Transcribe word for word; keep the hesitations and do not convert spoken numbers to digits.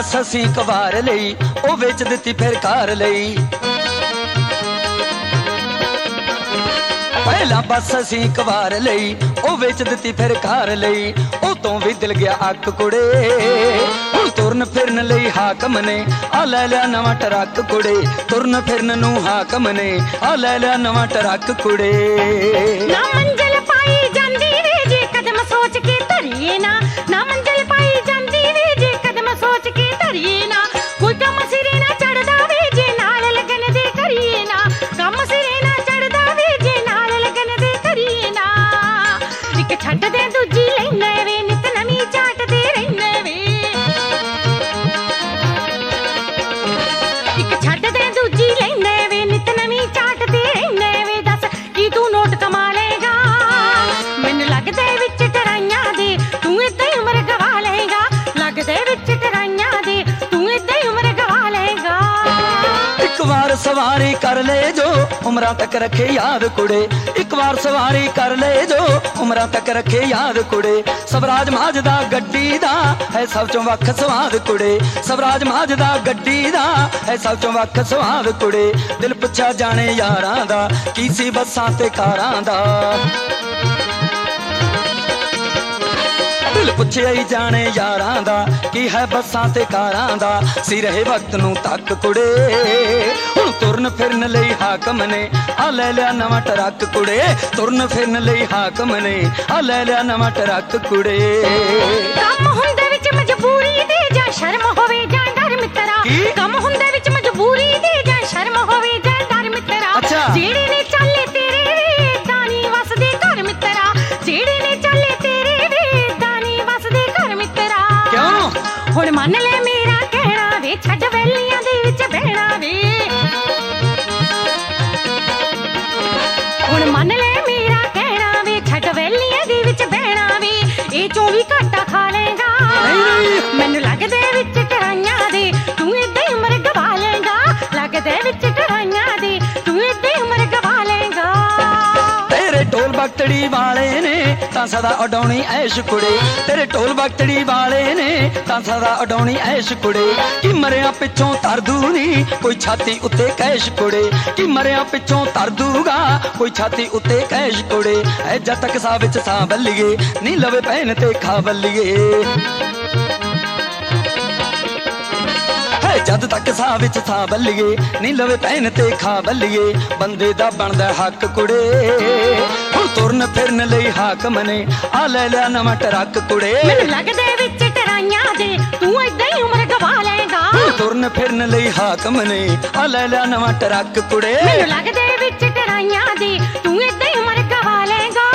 बस असी कवार लई ओ बेच दित्ती फिर कार लई। पहला बस असी कवार लई ओ बेच दित्ती फिर कार लई। ओ तो भी दिल गया अक कुड़े हुण तुरन फिरन लई हाकम ने आ लै लिया नवां ट्रक कुड़े। तुरन फिरन नूं हाकम ने आ लै लिया नवां ट्रक कुड़े। ना मंजिल पाई जांदी वे जे कदम सोच के धरिए ना, ना मंजिल पाई जांदी वे जे कदम सोच के धरिए ना। कोई कम सिरे ना चढ़दा वे जे नाल लगन दे करिए ना, कम सिरे ना चढ़दा वे जे नाल लगन दे करिए ना। इक छड्ड दे दूजी लैने वे नित नवीं चाटदे रहने वे। इक छड्ड दे दूजी लैने वे नित नवीं चाटदे रहने वे। दस की तू नोट कमा लेगा, मैनू लगदे विच टराइयां दे तू इदां ही उमर गवा लेगा। लगदे विच टराइयां दे तू इदां ही उमर गवा लेगा। एक बार सवारी कर ले जो उमरां तक रखे याद कुड़े। एक बार सवारी कर ले जो उमरां तक रखे याद कुड़े। सबराज माजदा गड्डी दा है सब चों वख स्वाद कुड़े। सबराज माजदा गड्डी दा है सब चों वख स्वाद कुड़े। दिल पुछा जाने यारां दा की सी बसां ते कारां दा। दिल पुछिया ही जाने यारां दा की है बसां ते कारां दा। सी रहे वक्त नूं तक कुड़े हुण तुरन फिरन लई हाकम ने आ लै लिया नवां ट्रक कुड़े। तुरन फिरन लई हाकम ने आ लै लिया नवां ट्रक कुड़े। कम हुंदे विच मजबूरी दे जां शर्म होवे जां डर मित्रा। कम हुंदे विच मजबूरी दे जां शर्म होवे जां डर मित्रा। अच्छा। जेड़े ने चाले तेरे वे दानी वसदे घर मित्रा। जेड़े ने चाले तेरे वे दानी वसदे घर मित्रा। क्यों हुण मन ले मेरा कहना वे छड्ड वैलियां दे विच बहना वे। हुण मन ले मेरा कहना वे छड्ड वैलियां दे विच बहना वे। ए चों भी घाटा खा लेगा, मैनू लगदे विच टराइयां दे तू इदां ही उमर गवा लेगा। लगदे विच टराइयां दे तू इदां ही उमर गवा लेगा। तेरे ढोल बगतड़ी वाले ने तां सदा उडौनी ऐश कुड़े। तेरे ढोल बगतड़ी वाले ने तां सदा उडौनी ऐश कुड़े। कि मरिया पिछों तर दू नी कोई छाती उत्ते कैश कुड़े। कि मरिया पिछों तर दूगा कोई छाती उत्ते कैश कुड़े। ऐ जद तक सा विच सा बल्लीए नी लवे पैन ते खा बल्लीए। जद तक सा विच सा बल्लीए नी लवे पैन ते खा बल्लीए। बंदे दा बनदा हक कुड़े हुण तुरन फिरन लई हाकम ने आ लै लिया नवां ट्रक कुड़े। मैनू लगदे विच टराइयां दे तू इदां ही उमर गवा लेगा। तुरन फिरन लई हाकम ने आ लै लिया नवां ट्रक कुड़े। मैनू लगदे विच टराइयां दे तू इदां ही उमर गवा लेगा।